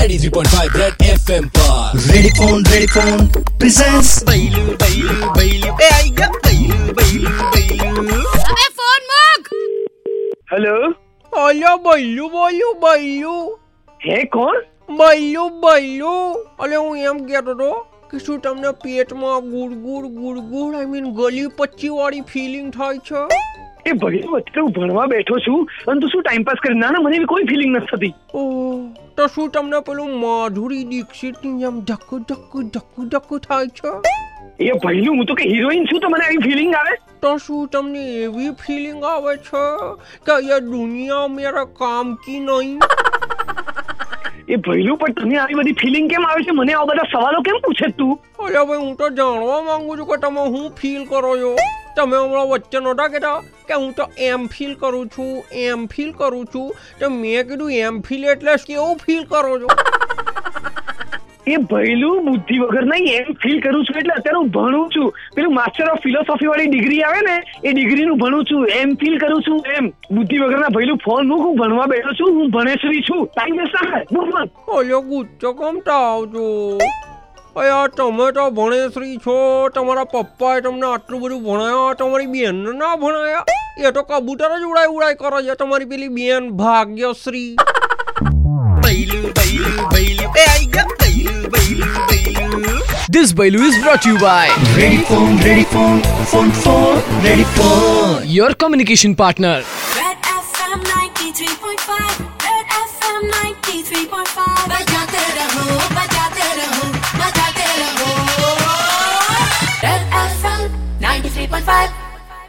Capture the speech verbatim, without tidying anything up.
ninety-three point five Red F M पर ready phone ready phone presents बैलू बैलू बैलू ए आई गया बैलू बैलू बैलू अबे फोन मुक। हेलो हेलो बल्लू बोलू बल्लू હે કોણ? બલ્લુ બલ્લુ અલે હું એમ કહેતો હતો કે શું તમને પેટમાં ગુડગુડ ગુડગુડ આઈ મીન ગલી પચ્ચી વાળી ફિલિંગ થાય છે? એ ભાઈ અત્યારે હું ભણવા બેઠો છું અને તું શું ટાઈમ પાસ કરી? ના ના મને એવી કોઈ ફિલિંગ નથી થતી. ઓહ તો શું તમને પેલું માધુરી દીક્ષિતની જેમ ધક્કુ ધક્કુ ધક્કુ ધક્કુ થાય છે? એ ભાઈલું હું તો કે હિરોઈન છું તો મને આવી ફિલિંગ આવે? તો શું તમને એવી ફિલિંગ આવે છે કે ये दुनिया मेरा काम की नहीं? એ ભાઈલું પણ તને આવી બધી ફિલિંગ કેમ આવે છે? મને આવા બધા સવાલો કેમ પૂછે તું? અરે ભાઈ હું તો જાણવા માંગુ છું કે તમે શું ફીલ કરો છો. તમે હમણાં વચ્ચે નહોતા કહેતા કે હું તો એમ ફીલ કરું છું એમ ફીલ કરું છું તો મેં કીધું એમ ફીલ એટલે કેવું ફીલ કરો છો? એ ભાઈલું બુદ્ધિ વગર નહીં એમ ફીલ કરું છું એટલે અત્યારે હું ભણું છું. પેલું માસ્ટર ઓફ ફિલોસોફી વાળી ડિગ્રી આવે ને એ ડિગ્રીનું ભણું છું. એમ ફીલ કરું છું એમ. બુદ્ધિ વગરના ભાઈલું ફોન મૂક, હું ભણવા બેઠો છું. હું ભણેશ્વરી છું. ટાઈમ વેસ્ટ ના કર. મૂક ફોન. ઓલો ગુચ્ચો કમતા આવજો. અયા તમે તો ભણેશ્રી છો, તમારા પપ્પાએ તમને આટલું બધું ભણાયા, તમારી બેનને ના ભણાયા? એ તો કબૂતર જ ઉડાઈ ઉડાઈ કરે છે તમારી પેલી બેન ભાગ્યશ્રી. बैलू बैलू बैलू ए आई गया बैलू बैलू बैलू This Bailu is brought to you by ready phone ready phone phone phone ready phone your communication partner. Red F M ninety-three point five. Red F M ninety-three point five. बजाते रहो, बजाते रहो, बजाते रहो. Red F M ninety-three point five.